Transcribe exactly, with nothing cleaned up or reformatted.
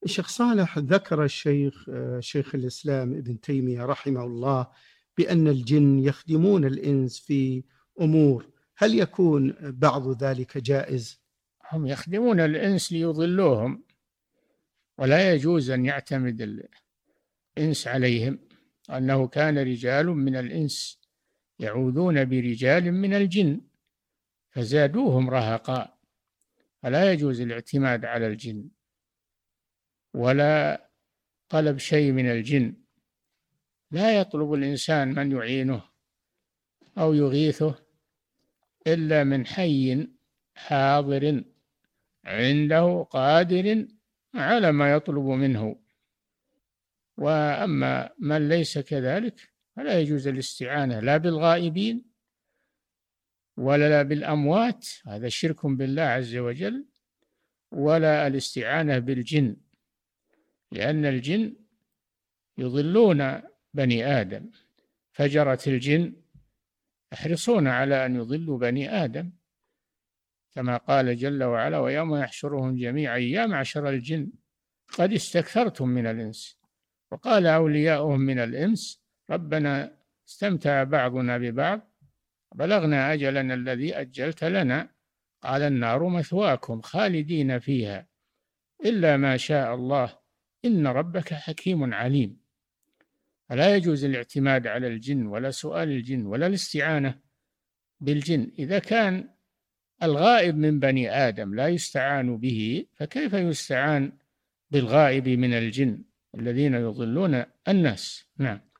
شيخ صالح، ذكر الشيخ آه، شيخ الإسلام ابن تيمية رحمه الله بأن الجن يخدمون الإنس في أمور، هل يكون بعض ذلك جائز؟ هم يخدمون الإنس ليضلوهم، ولا يجوز أن يعتمد الإنس عليهم، أنه كان رجال من الإنس يعوذون برجال من الجن فزادوهم رهقا، فلا يجوز الاعتماد على الجن ولا طلب شيء من الجن. لا يطلب الإنسان من يعينه أو يغيثه إلا من حي حاضر عنده قادر على ما يطلب منه. وأما من ليس كذلك فلا يجوز الاستعانة لا بالغائبين ولا بالأموات، هذا شرك بالله عز وجل، ولا الاستعانة بالجن، لأن الجن يضلون بني آدم، فجرة الجن يحرصون على أن يضلوا بني آدم، كما قال جل وعلا: ويوم يحشرهم جميعا يا معشر الجن قد استكثرتم من الإنس. وقال أولياؤهم من الإنس: ربنا استمتع بعضنا ببعض بلغنا أجلنا الذي أجلت لنا قال النار مثواكم خالدين فيها إلا ما شاء الله إن ربك حكيم عليم. فلا يجوز الاعتماد على الجن ولا سؤال الجن ولا الاستعانة بالجن. إذا كان الغائب من بني آدم لا يستعان به، فكيف يستعان بالغائب من الجن الذين يضلون الناس؟ نعم.